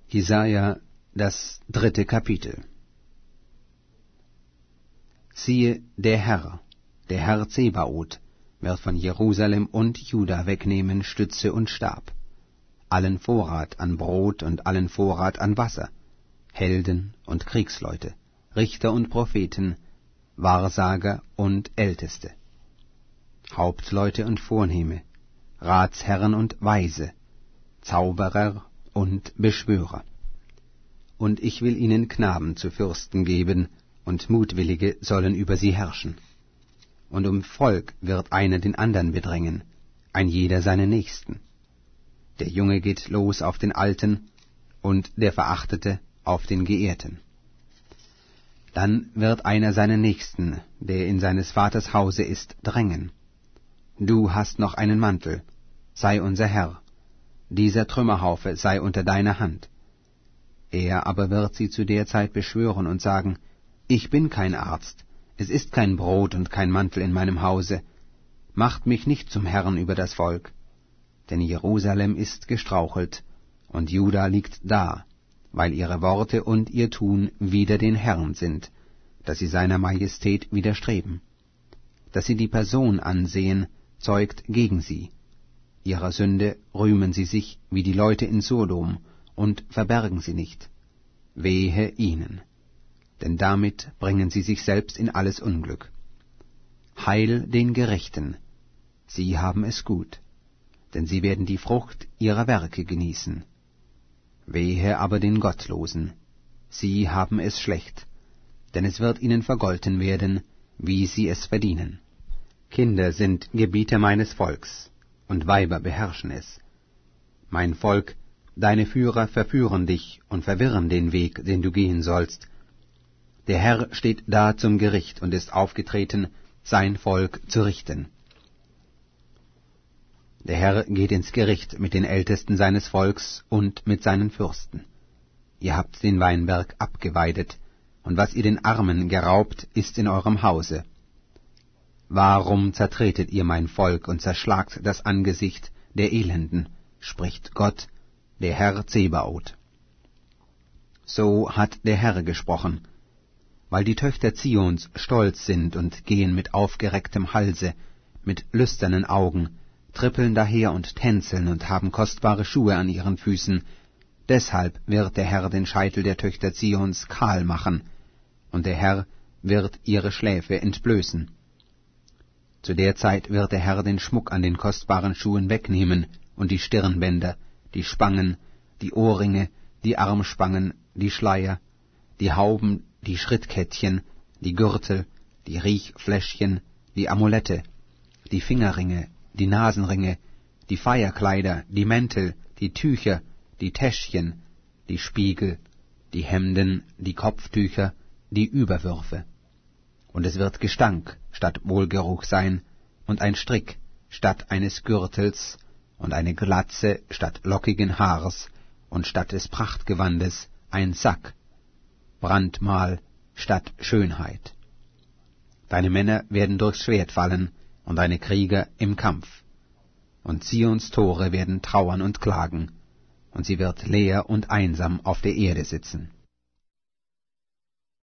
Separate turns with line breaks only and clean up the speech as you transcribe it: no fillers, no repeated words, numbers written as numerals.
Jesaja, das 3. Kapitel. Siehe, der Herr Zebaoth, wird von Jerusalem und Juda wegnehmen Stütze und Stab, allen Vorrat an Brot und allen Vorrat an Wasser, Helden und Kriegsleute, Richter und Propheten, Wahrsager und Älteste, Hauptleute und Vornehme, Ratsherren und Weise, Zauberer und Beschwörer. Und ich will ihnen Knaben zu Fürsten geben, und Mutwillige sollen über sie herrschen. Und um Volk wird einer den andern bedrängen, ein jeder seinen Nächsten. Der Junge geht los auf den Alten, und der Verachtete auf den Geehrten. Dann wird einer seinen Nächsten, der in seines Vaters Hause ist, drängen. Du hast noch einen Mantel, sei unser Herr, dieser Trümmerhaufe sei unter deiner Hand. Er aber wird sie zu der Zeit beschwören und sagen, ich bin kein Arzt, es ist kein Brot und kein Mantel in meinem Hause, macht mich nicht zum Herrn über das Volk. Denn Jerusalem ist gestrauchelt, und Juda liegt da, weil ihre Worte und ihr Tun wider den Herrn sind, dass sie seiner Majestät widerstreben. Dass sie die Person ansehen, zeugt gegen sie. Ihrer Sünde rühmen sie sich wie die Leute in Sodom und verbergen sie nicht. Wehe ihnen, denn damit bringen sie sich selbst in alles Unglück. Heil den Gerechten, sie haben es gut, denn sie werden die Frucht ihrer Werke genießen. Wehe aber den Gottlosen, sie haben es schlecht, denn es wird ihnen vergolten werden, wie sie es verdienen. Kinder sind Gebieter meines Volks, und Weiber beherrschen es. Mein Volk, deine Führer verführen dich und verwirren den Weg, den du gehen sollst. Der Herr steht da zum Gericht und ist aufgetreten, sein Volk zu richten. Der Herr geht ins Gericht mit den Ältesten seines Volks und mit seinen Fürsten. Ihr habt den Weinberg abgeweidet, und was ihr den Armen geraubt, ist in eurem Hause. Warum zertretet ihr mein Volk und zerschlagt das Angesicht der Elenden, spricht Gott, der Herr Zebaoth. So hat der Herr gesprochen, weil die Töchter Zions stolz sind und gehen mit aufgerecktem Halse, mit lüsternen Augen, trippeln daher und tänzeln und haben kostbare Schuhe an ihren Füßen. Deshalb wird der Herr den Scheitel der Töchter Zions kahl machen, und der Herr wird ihre Schläfe entblößen. Zu der Zeit wird der Herr den Schmuck an den kostbaren Schuhen wegnehmen und die Stirnbänder, die Spangen, die Ohrringe, die Armspangen, die Schleier, die Hauben, die Schrittkettchen, die Gürtel, die Riechfläschchen, die Amulette, die Fingerringe, die Nasenringe, die Feierkleider, die Mäntel, die Tücher, die Täschchen, die Spiegel, die Hemden, die Kopftücher, die Überwürfe. Und es wird Gestank statt Wohlgeruch sein, und ein Strick statt eines Gürtels, und eine Glatze statt lockigen Haars, und statt des Prachtgewandes ein Sack, Brandmal statt Schönheit. Deine Männer werden durchs Schwert fallen, und deine Krieger im Kampf. Und Zions Tore werden trauern und klagen, und sie wird leer und einsam auf der Erde sitzen.